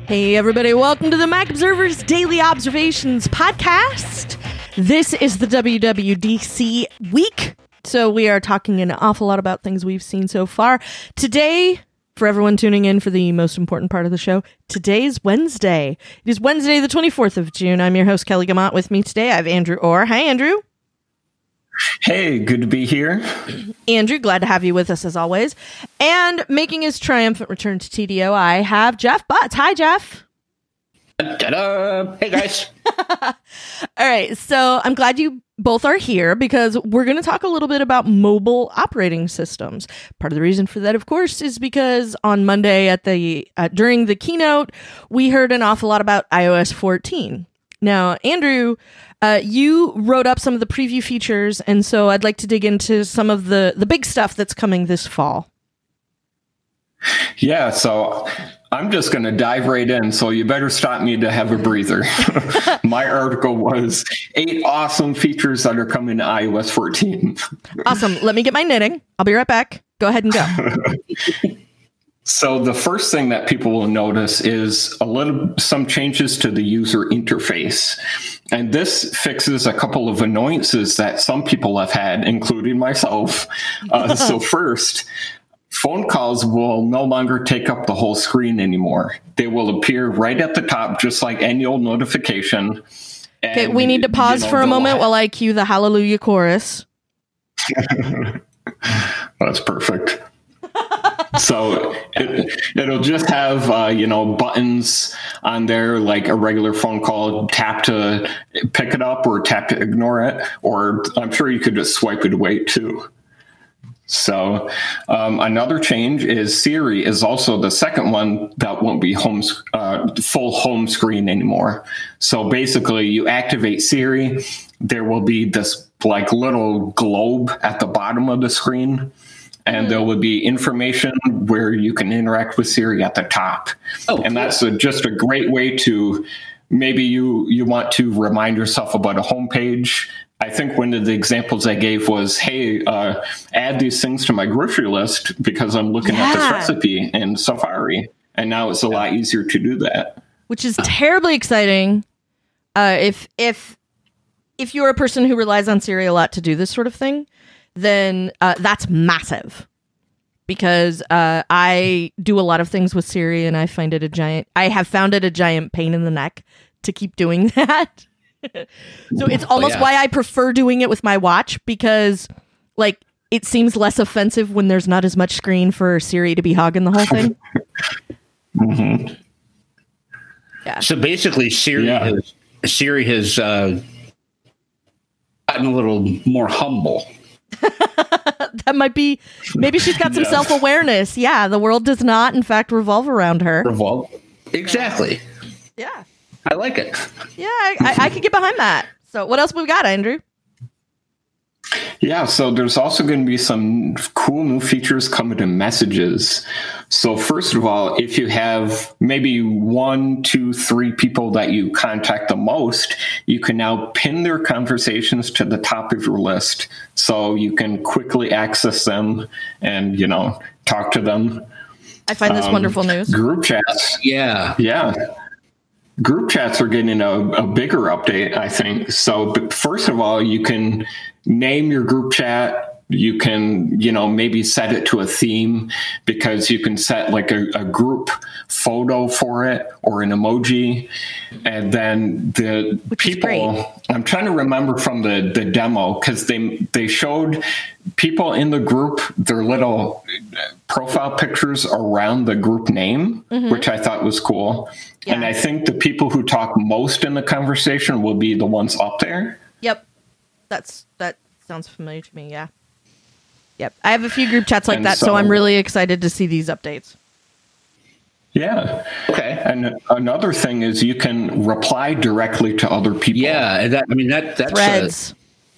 Hey, everybody. Welcome to the Mac Observer's Daily Observations podcast. This is the WWDC week, so we are talking an awful lot about things we've seen so far. Today, for everyone tuning in for the most important part of the show, today's Wednesday. It is Wednesday, the 24th of June. I'm your host, Kelly Gamont. With me today, I have Andrew Orr. Hi, Andrew. Hey, good to be here. Andrew, glad to have you with us as always. And making his triumphant return to TDO, I have Jeff Butts. Hi, Jeff. Ta-da! Hey, guys. All right, so I'm glad you both are here because we're going to talk a little bit about mobile operating systems. Part of the reason for that, of course, is because on Monday at during the keynote, we heard an awful lot about iOS 14. Now, Andrew, you wrote up some of the preview features, and so I'd like to dig into some of the big stuff that's coming this fall. Yeah, so I'm just going to dive right in, so you better stop me to have a breather. My article was 8 awesome features that are coming to iOS 14. Awesome. Let me get my knitting. I'll be right back. Go ahead and go. So the first thing that people will notice is some changes to the user interface. And this fixes a couple of annoyances that some people have had, including myself. So first, phone calls will no longer take up the whole screen anymore. They will appear right at the top, just like any old notification. Okay, we need to pause for a moment while I cue the Hallelujah chorus. That's perfect. So it'll just have, buttons on there like a regular phone call, tap to pick it up or tap to ignore it, or I'm sure you could just swipe it away too. So another change is Siri is also the second one that won't be full home screen anymore. So basically you activate Siri, there will be this like little globe at the bottom of the screen. And there will be information where you can interact with Siri at the top. And that's just a great way to, maybe you want to remind yourself about a homepage. I think one of the examples I gave was, hey, add these things to my grocery list because I'm looking at this recipe in Safari. And now it's a lot easier to do that. Which is terribly exciting. If you're a person who relies on Siri a lot to do this sort of thing, then that's massive, because I do a lot of things with Siri, and I have found it a giant pain in the neck to keep doing that. So it's almost why I prefer doing it with my watch, because like it seems less offensive when there's not as much screen for Siri to be hogging the whole thing. Mm-hmm. Yeah. So basically, Siri has gotten a little more humble. That might be, maybe she's got some self-awareness. Yeah, the world does not, in fact, revolve around her. Exactly. Yeah. I like it. Yeah, I could get behind that. So what else we got, Andrew? Yeah, so there's also going to be some cool new features coming to messages. So first of all, if you have maybe 1, 2, 3 people that you contact the most, you can now pin their conversations to the top of your list so you can quickly access them and, talk to them. I find this wonderful news. Group chats. Yeah. Group chats are getting a bigger update, I think. So first of all, you can name your group chat. You can, maybe set it to a theme, because you can set like a group photo for it or an emoji. And then the people, I'm trying to remember from the demo, because they showed people in the group, their little profile pictures around the group name, which I thought was cool. Yeah. And I think the people who talk most in the conversation will be the ones up there. Yep. That sounds familiar to me. Yeah. Yep. I have a few group chats like that, so I'm really excited to see these updates. Yeah. Okay. And another thing is you can reply directly to other people. Yeah. That's Threads.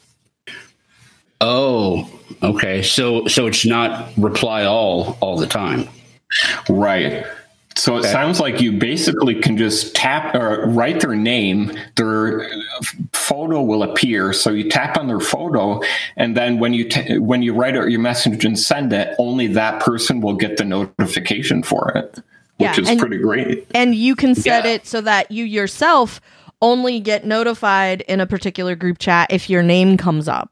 Okay. So it's not reply all the time. Right. So it sounds like you basically can just tap or write their name, their photo will appear. So you tap on their photo, and then when you write out your message and send it, only that person will get the notification for it, which is pretty great. And you can set it so that you yourself only get notified in a particular group chat if your name comes up.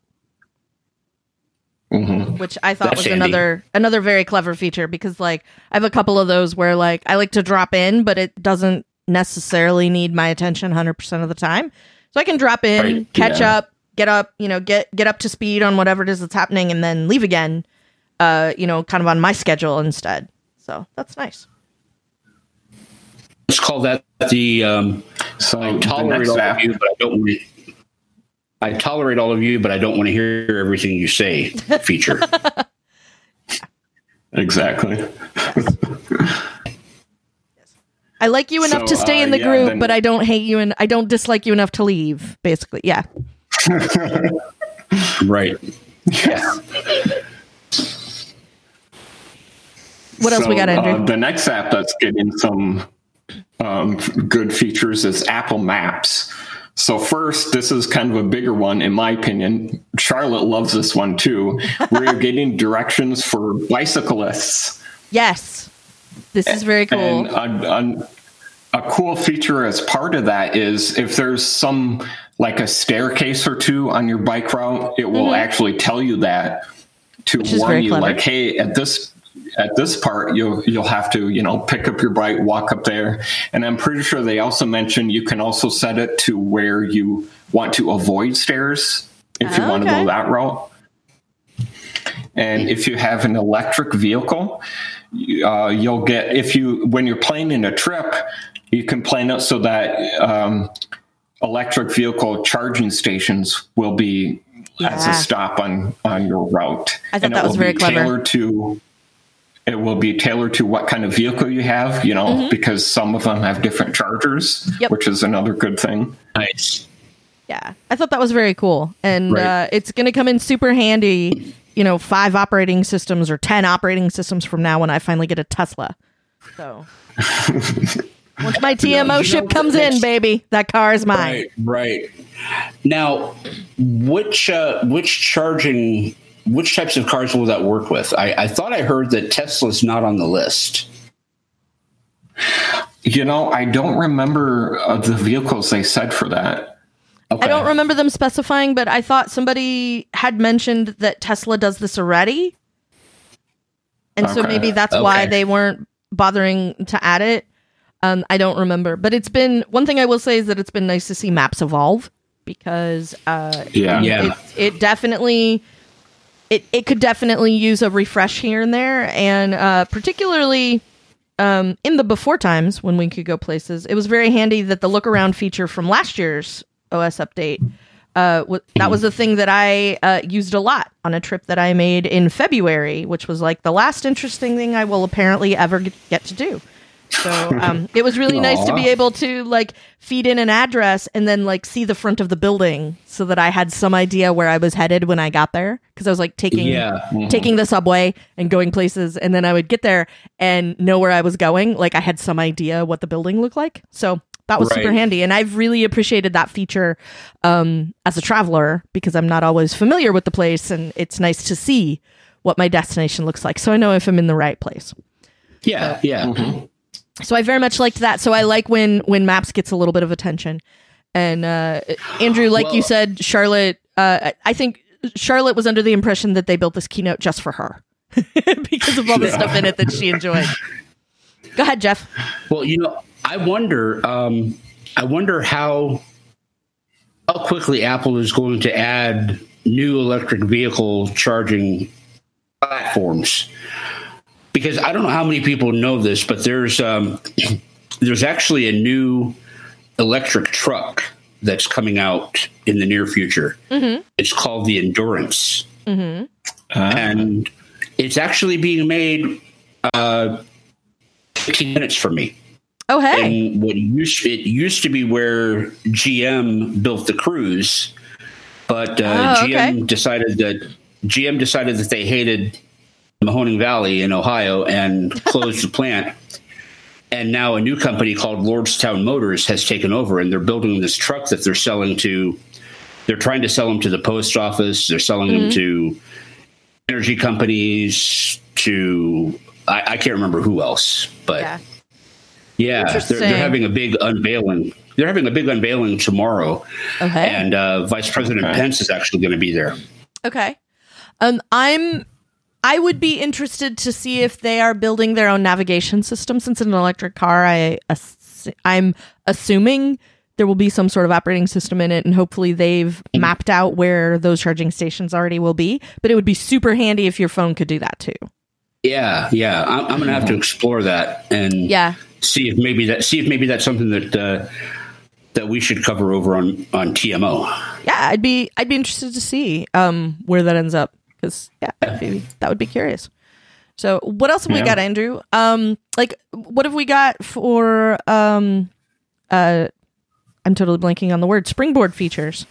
Mm-hmm. Which I thought That's was handy. another very clever feature, because like I have a couple of those where like I like to drop in, but it doesn't necessarily need my attention 100% of the time. So I can drop in, catch up, get up, get up to speed on whatever it is that's happening, and then leave again, kind of on my schedule instead. So that's nice. Let's call that the I tolerate all of you, but I don't want to. I tolerate all of you, but I don't want to hear everything you say feature. Exactly. I like you enough to stay in the group, but I don't hate you and I don't dislike you enough to leave, basically. Yeah. Right. Yeah. What else we got, Andrew? The next app that's getting some good features is Apple Maps. So first, this is kind of a bigger one, in my opinion. Charlotte loves this one too. We're getting directions for bicyclists. Yes. This is very cool. And a cool feature as part of that is if there's some, like a staircase or two on your bike route, it will actually tell you that to warn you, like, hey, at this part, you'll have to, pick up your bike, walk up there. And I'm pretty sure they also mentioned you can also set it to where you want to avoid stairs if you want to go that route. And if you have an electric vehicle, you'll get, when you're planning a trip, you can plan it so that electric vehicle charging stations will be as a stop on your route. I thought that was very clever. It will be tailored to what kind of vehicle you have, because some of them have different chargers, which is another good thing. Nice. Yeah, I thought that was very cool. And it's going to come in super handy, 5 operating systems or 10 operating systems from now when I finally get a Tesla. So once my TMO ship comes in, baby, that car is mine. Right. Now, which types of cars will that work with? I thought I heard that Tesla's not on the list. I don't remember the vehicles they said for that. Okay. I don't remember them specifying, but I thought somebody had mentioned that Tesla does this already. And so maybe that's why they weren't bothering to add it. I don't remember. But it's been, one thing I will say is that it's been nice to see maps evolve, because it definitely... It could definitely use a refresh here and there, and particularly in the before times when we could go places, it was very handy that the look around feature from last year's OS update, that was a thing that I used a lot on a trip that I made in February, which was like the last interesting thing I will apparently ever get to do. So it was really nice to be able to like feed in an address and then like see the front of the building so that I had some idea where I was headed when I got there. Because I was like taking the subway and going places, and then I would get there and know where I was going. Like I had some idea what the building looked like. So that was super handy. And I've really appreciated that feature as a traveler, because I'm not always familiar with the place, and it's nice to see what my destination looks like, so I know if I'm in the right place. So I very much liked that. So I like when Maps gets a little bit of attention. And Andrew, like you said, Charlotte, I think Charlotte was under the impression that they built this keynote just for her because of all the stuff in it that she enjoyed. Go ahead, Jeff. Well, I wonder how quickly Apple is going to add new electric vehicle charging platforms. Because I don't know how many people know this, but there's actually a new electric truck that's coming out in the near future. Mm-hmm. It's called the Endurance. Mm-hmm. And it's actually being made 15 minutes from me. Oh, hey. And it used to be where GM built the Cruise, but GM decided that they hated Mahoning Valley in Ohio and closed the plant. And now a new company called Lordstown Motors has taken over, and they're building this truck that they're trying to sell them to the post office. They're selling them to energy companies, to, I can't remember who else, but Yeah, they're having a big unveiling. They're having a big unveiling tomorrow. Okay. And Vice President Pence is actually going to be there. Okay. I would be interested to see if they are building their own navigation system. Since it's an electric car, I'm assuming there will be some sort of operating system in it, and hopefully they've mapped out where those charging stations already will be. But it would be super handy if your phone could do that too. Yeah. I'm going to have to explore that and see if maybe that's something that we should cover over on TMO. Yeah, I'd be interested to see where that ends up, because that would be curious. So what else have we got, Andrew? What have we got for I'm totally blanking on the word, Springboard features?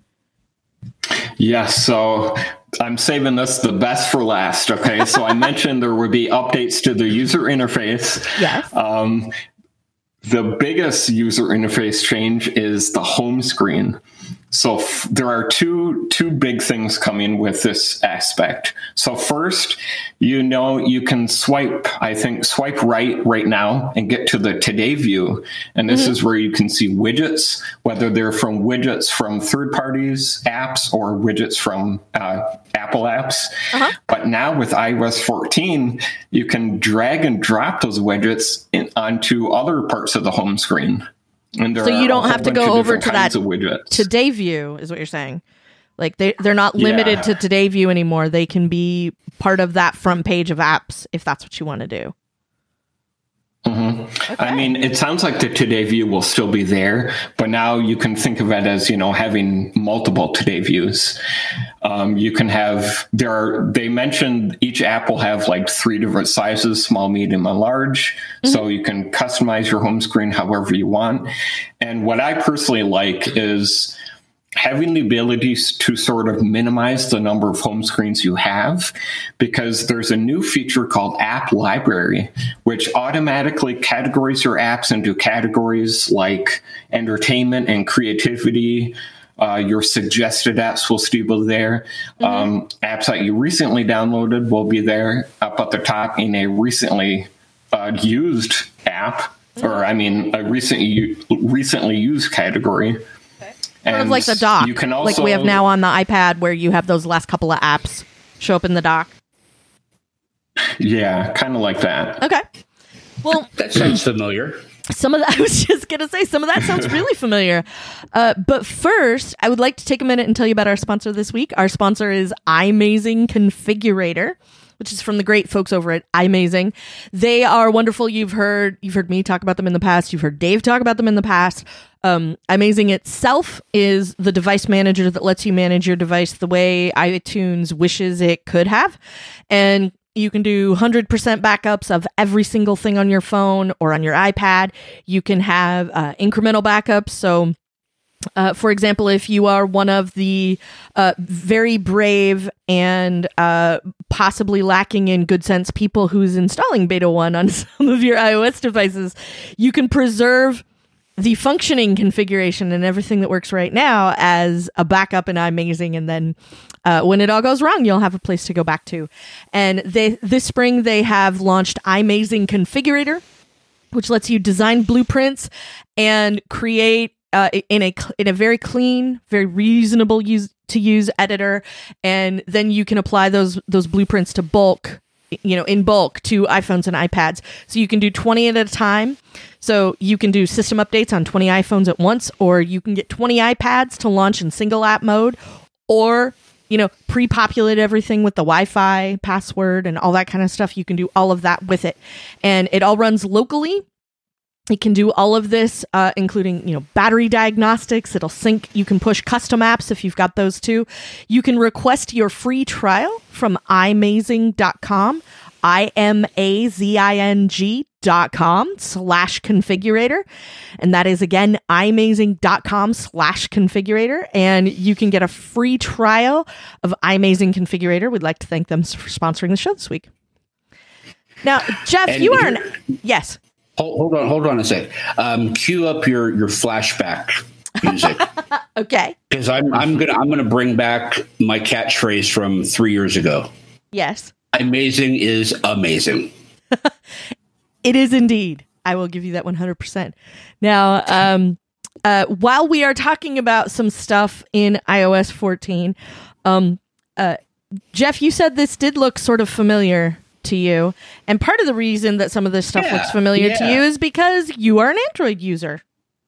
Yes, so I'm saving the best for last. Okay, so I mentioned there would be updates to the user interface. Yes. The biggest user interface change is the home screen. So there are two big things coming with this aspect. So first, you can swipe right now and get to the Today view. And this is where you can see widgets, whether they're from widgets from third parties, apps, or widgets from Apple apps. But now with iOS 14, you can drag and drop those widgets onto other parts of the home screen. So you don't have to go over to that Today view, is what you're saying. Like they're not limited to Today view anymore. They can be part of that front page of apps if that's what you want to do. Okay. I mean, it sounds like the Today view will still be there, but now you can think of it as, having multiple Today views. You can have, they mentioned each app will have like 3 different sizes, small, medium, and large. So you can customize your home screen however you want. And what I personally like is having the ability to sort of minimize the number of home screens you have, because there's a new feature called App Library, which automatically categorizes your apps into categories like entertainment and creativity. Your suggested apps will still be there. Apps that you recently downloaded will be there up at the top in a recently used app, or I mean, a recently used category. Sort of like the dock, like we have now on the iPad, where you have those last couple of apps show up in the dock. Yeah, kind of like that. Okay. Well, that sounds familiar. I was just going to say, some of that sounds really familiar. But first, I would like to take a minute and tell you about our sponsor this week. Our sponsor is iMazing Configurator, which is from the great folks over at iMazing. They are wonderful. You've heard me talk about them in the past. You've heard Dave talk about them in the past. iMazing itself is the device manager that lets you manage your device the way iTunes wishes it could have. And you can do 100% backups of every single thing on your phone or on your iPad. You can have incremental backups. So, for example, if you are one of the very brave and possibly lacking in good sense people who's installing Beta 1 on some of your iOS devices, you can preserve the functioning configuration and everything that works right now as a backup in iMazing, and then when it all goes wrong, you'll have a place to go back to. And this spring, they have launched iMazing Configurator, which lets you design blueprints and create in a very clean, very reasonable to use editor, and then you can apply those blueprints to in bulk to iPhones and iPads. So you can do 20 at a time. So you can do system updates on 20 iPhones at once, or you can get 20 iPads to launch in single app mode, or pre-populate everything with the Wi-Fi password and all that kind of stuff. You can do all of that with it. And it all runs locally. It can do all of this, including, battery diagnostics. It'll sync. You can push custom apps if you've got those too. You can request your free trial from imazing.com, imazing.com/configurator. And that is, again, imazing.com/configurator. And you can get a free trial of iMazing Configurator. We'd like to thank them for sponsoring the show this week. Now, Jeff, and you are yes. Hold on a sec. Cue up your flashback music. Okay. Because I'm gonna bring back my catchphrase from 3 years ago. Yes. iMazing is amazing. It is indeed. I will give you that 100%. Now, while we are talking about some stuff in iOS 14, Jeff, you said this did look sort of familiar to you. And part of the reason that some of this stuff looks familiar to you is because you are an Android user.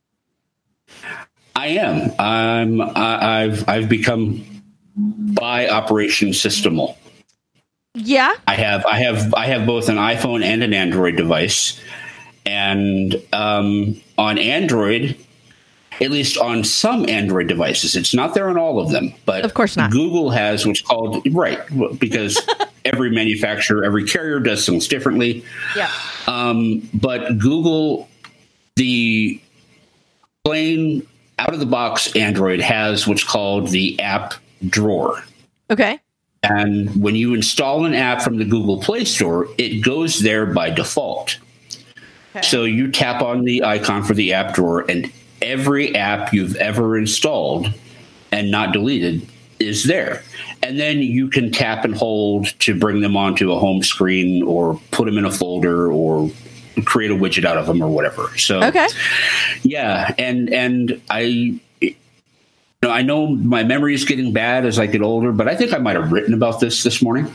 I am. I've become by operation systemal. Yeah. I have both an iPhone and an Android device. And on Android, at least on some Android devices, it's not there on all of them, but of course not. Google has what's called, right, because every manufacturer, every carrier does things differently. Yeah. But Google, the plain out-of-the-box Android has what's called the app drawer. Okay. And when you install an app from the Google Play Store, it goes there by default. Okay. So you tap on the icon for the app drawer, and every app you've ever installed and not deleted is there. And then you can tap and hold to bring them onto a home screen or put them in a folder or create a widget out of them or whatever. So, okay. Yeah. And I know my memory is getting bad as I get older, but I think I might have written about this morning.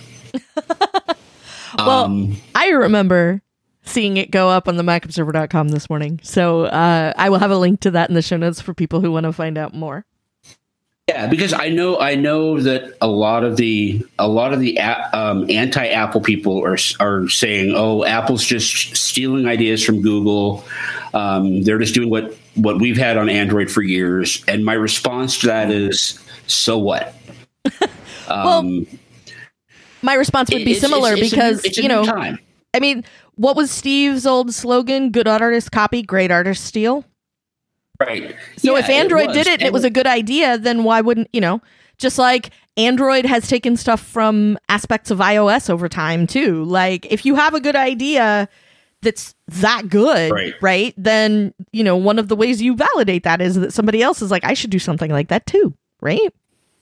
Well, I remember seeing it go up on the MacObserver.com this morning. So I will have a link to that in the show notes for people who want to find out more. Yeah, because I know that a lot of the anti-Apple people are saying, "Oh, Apple's just stealing ideas from Google. They're just doing what we've had on Android for years." And my response to that is, "So what?" Well, my response would be similar because it's a new time. I mean, what was Steve's old slogan? Good artists copy, great artists steal. Right. So if Android did it and it was a good idea, then why wouldn't, just like Android has taken stuff from aspects of iOS over time too. Like if you have a good idea that's that good, right? Then, one of the ways you validate that is that somebody else is like, I should do something like that too, right?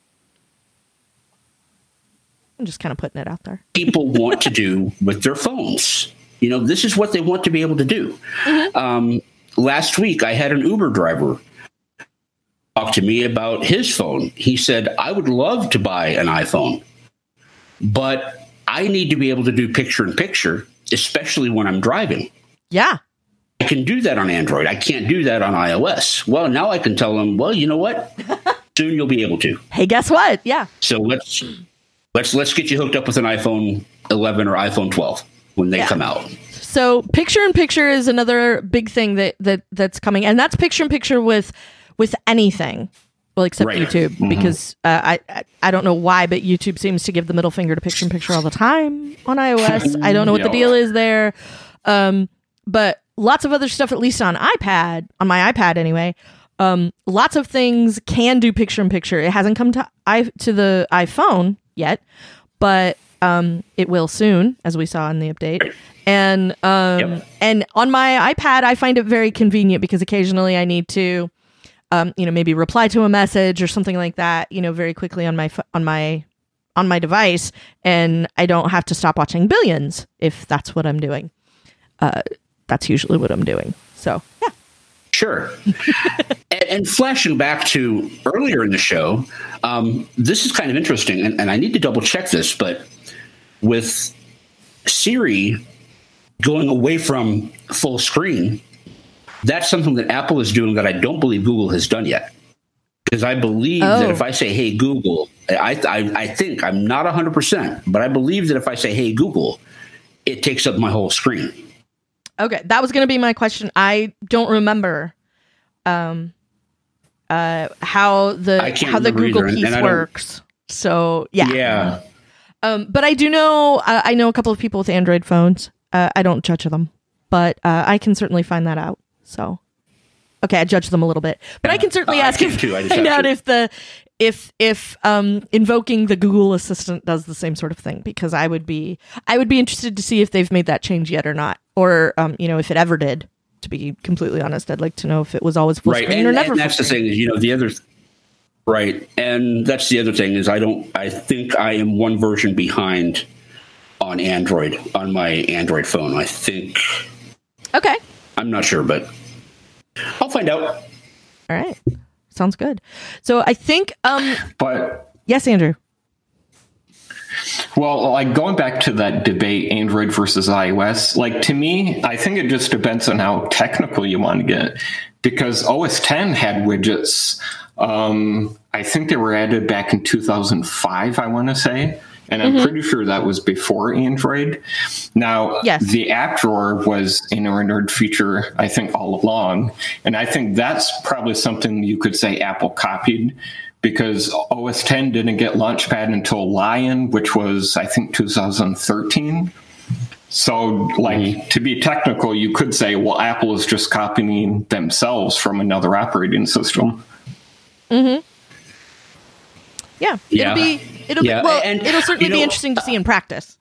I'm just kind of putting it out there. People want to do with their phones. This is what they want to be able to do. Mm-hmm. Last week, I had an Uber driver talk to me about his phone. He said, I would love to buy an iPhone, but I need to be able to do picture-in-picture, especially when I'm driving. Yeah. I can do that on Android. I can't do that on iOS. Well, now I can tell him, well, you know what? Soon you'll be able to. Hey, guess what? Yeah. So let's get you hooked up with an iPhone 11 or iPhone 12 when they come out. So picture-in-picture is another big thing that's coming, and that's picture-in-picture with anything, well, except YouTube, because I don't know why, but YouTube seems to give the middle finger to picture-in-picture all the time on iOS. I don't know what the deal is there, but lots of other stuff, at least on my iPad anyway. Lots of things can do picture-in-picture. It hasn't come to the iPhone yet, but it will soon, as we saw in the update. And and on my iPad, I find it very convenient because occasionally I need to, maybe reply to a message or something like that, very quickly on my device, and I don't have to stop watching Billions if that's what I'm doing. That's usually what I'm doing. So yeah, sure. and flashing back to earlier in the show, this is kind of interesting, and I need to double check this, but with Siri going away from full screen, that's something that Apple is doing that I don't believe Google has done yet. Because I believe that if I say, hey, Google, I think, I'm not 100%, but I believe that if I say, hey, Google, it takes up my whole screen. Okay, that was going to be my question. I don't remember how the Google piece works. So, yeah. Yeah. But I do know, I know a couple of people with Android phones. I don't judge them, but I can certainly find that out. So, okay, I judge them a little bit, but I can certainly find out if invoking the Google Assistant does the same sort of thing, because I would be interested to see if they've made that change yet or not, or if it ever did. To be completely honest, I'd like to know if it was always full screen or never. And that's the thing is, the other. Right. And that's the other thing is I think I am one version behind on Android, on my Android phone. I think. Okay. I'm not sure, but I'll find out. All right. Sounds good. So I think, But yes, Andrew. well, like going back to that debate, Android versus iOS, like to me, I think it just depends on how technical you want to get. Because OS X had widgets. I think they were added back in 2005, I want to say. And I'm pretty sure that was before Android. Now, Yes. the app drawer was an Android feature, I think, all along. And I think that's probably something you could say Apple copied, because OS X didn't get Launchpad until Lion, which was, I think, 2013. So, like, to be technical, you could say, well, Apple is just copying themselves from another operating system. Yeah. Yeah. It'll Yeah, be, well, and, it'll certainly you know, be interesting to see in practice.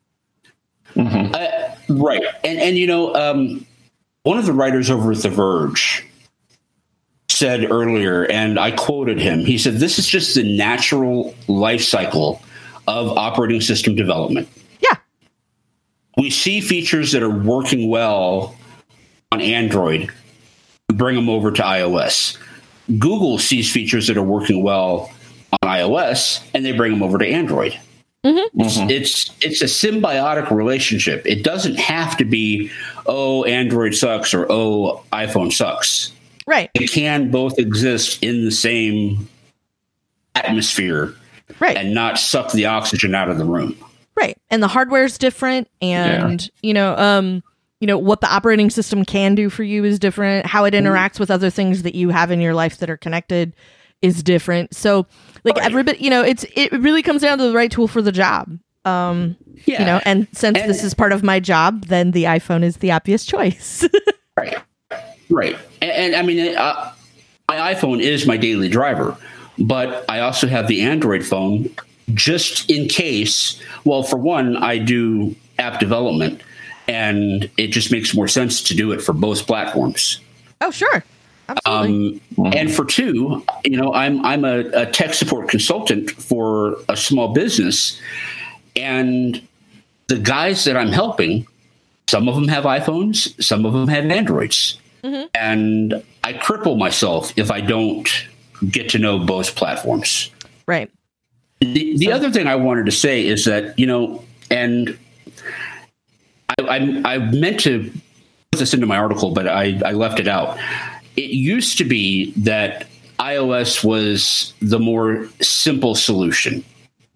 Right. And you know, one of the writers over at The Verge said earlier, and I quoted him, he said, "This is just the natural life cycle of operating system development. Yeah. We see features that are working well on Android, bring them over to iOS. Google sees features that are working well on iOS, and they bring them over to Android. It's a symbiotic relationship. It doesn't have to be, oh, Android sucks, or oh, iPhone sucks. Right. It can both exist in the same atmosphere, Right. and not suck the oxygen out of the room. Right. And the hardware is different, and you know, what the operating system can do for you is different. How it interacts with other things that you have in your life that are connected is different. So, like, everybody, you know, it really comes down to the right tool for the job. You know, and since this is part of my job, then the iPhone is the obvious choice. Right. And I mean, my iPhone is my daily driver, but I also have the Android phone just in case. Well, for one, I do app development, and it just makes more sense to do it for both platforms. Oh, sure. Absolutely. And for two, you know, I'm a tech support consultant for a small business, and the guys that I'm helping, some of them have iPhones, some of them have Androids. And I cripple myself if I don't get to know both platforms. Right. The other thing I wanted to say is that, you know, and I meant to put this into my article, but I left it out. It used to be that iOS was the more simple solution.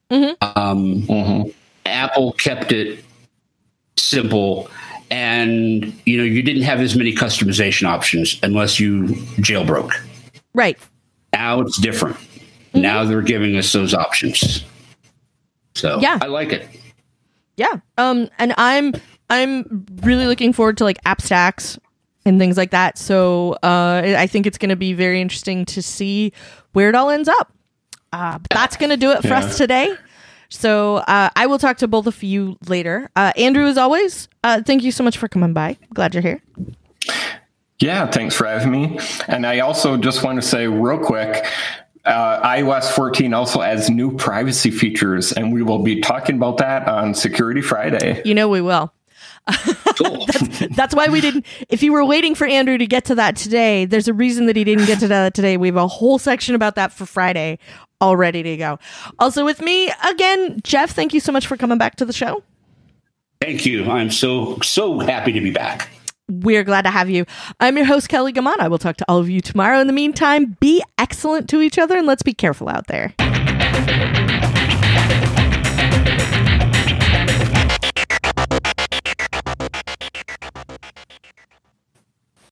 Apple kept it simple, and you know, you didn't have as many customization options unless you jailbroke. Right. Now it's different. Now they're giving us those options. So Yeah. I like it. Yeah. And I'm really looking forward to like app stacks and things like that. So I think it's going to be very interesting to see where it all ends up. But that's going to do it for us today. So I will talk to both of you later. Andrew, as always, thank you so much for coming by. Glad you're here. Yeah, thanks for having me. And I also just want to say real quick, iOS 14 also adds new privacy features, and we will be talking about that on Security Friday. You know we will. Cool. That's why we didn't. If you were waiting for Andrew to get to that today, there's a reason that he didn't get to that today. We have a whole section about that for Friday all ready to go. Also with me again, Jeff, thank you so much for coming back to the show. Thank you. I'm so happy to be back. We're glad to have you. I'm your host, Kelly Gammon. I will talk to all of you tomorrow. In the meantime, be excellent to each other, and let's be careful out there.